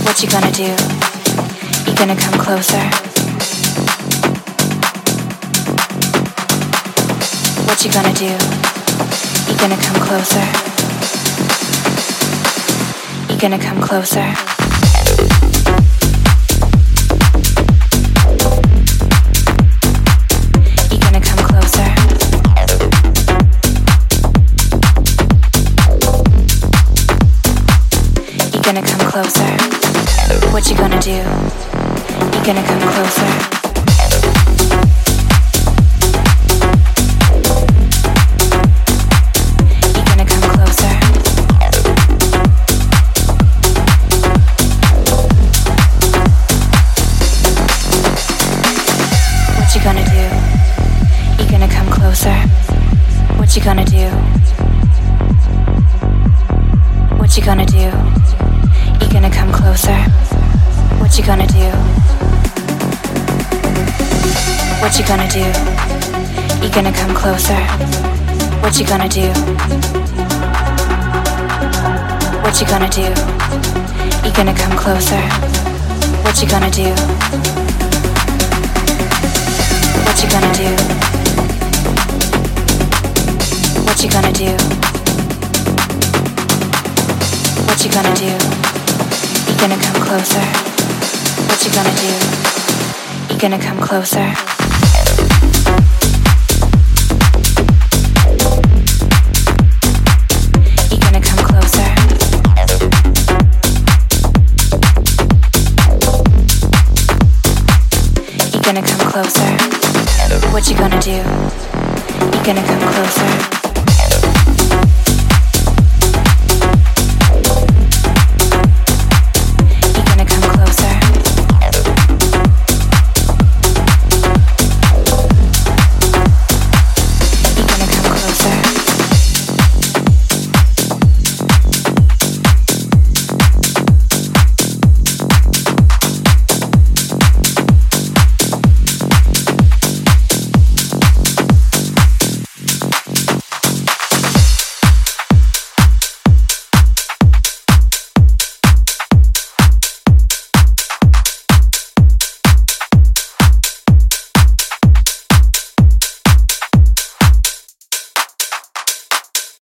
What you gonna do? You gonna come closer? What you gonna do? You gonna come closer? You gonna come closer? Gonna come closer. What you gonna do? You gonna come closer. You gonna come closer. What you gonna do? You gonna come closer. What you gonna do? What you gonna do? You gonna come closer. What you gonna do? What you gonna do? You gonna come closer. What you gonna do? What you gonna do? You gonna come closer. What you gonna do? What you gonna do? What you gonna do? What you gonna do? You gonna come closer. What you gonna do? You gonna come closer. You gonna come closer. You gonna come closer. What you gonna do? You gonna come closer.